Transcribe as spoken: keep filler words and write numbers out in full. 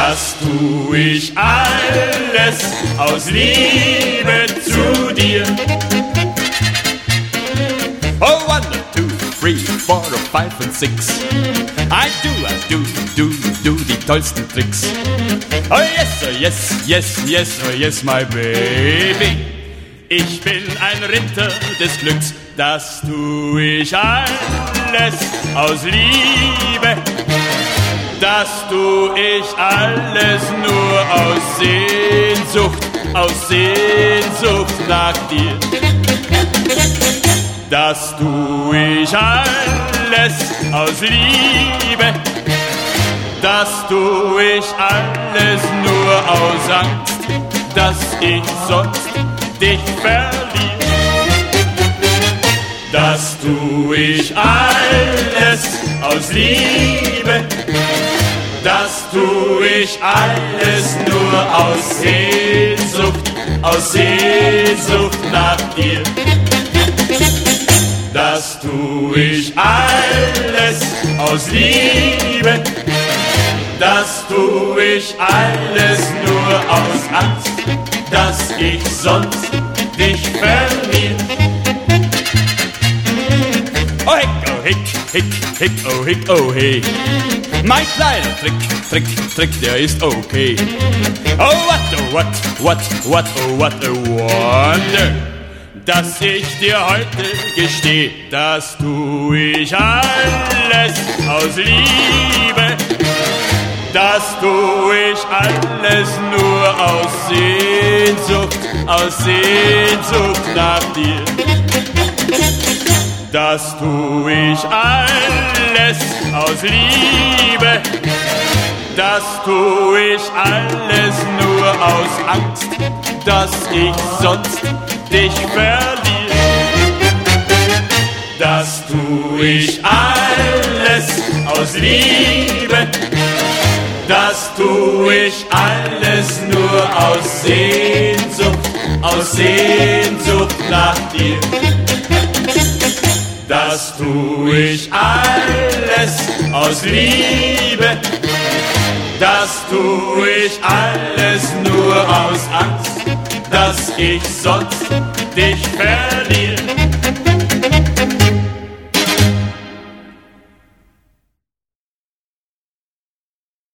Das tu ich alles aus Liebe zu dir. Oh, one, two, three, four, five and six. I do, I do, do, do die tollsten Tricks. Oh yes, oh yes, yes, yes, oh yes, my baby. Ich bin ein Ritter des Glücks, das tu ich alles aus Liebe. Das tu ich alles nur aus Sehnsucht, aus Sehnsucht nach dir. Das tu ich alles aus Liebe. Das tu ich alles nur aus Angst, dass ich sonst dich verliere. Das tu ich alles aus Liebe. Das tu ich alles nur aus Sehnsucht, aus Sehnsucht nach dir. Das tu ich alles aus Liebe. Das tu ich alles nur aus Angst, dass ich sonst dich verliere. Oh hick, oh hick, hick, hick, oh hick, oh hey. Mein kleiner Trick, Trick, Trick, der ist okay. Oh what, oh what, what, what, oh what a wonder. Dass ich dir heute gesteh, das tu ich alles aus Liebe. Das tu ich alles nur aus Sehnsucht, aus Sehnsucht nach dir. Das tu ich alles aus Liebe. Das tu ich alles nur aus Angst, dass ich sonst dich verliere. Das tu ich alles aus Liebe. Das tu ich alles nur aus Sehnsucht, aus Sehnsucht nach dir. Das tu ich alles aus Liebe. Das tu ich alles nur aus Angst, dass ich sonst dich verliere.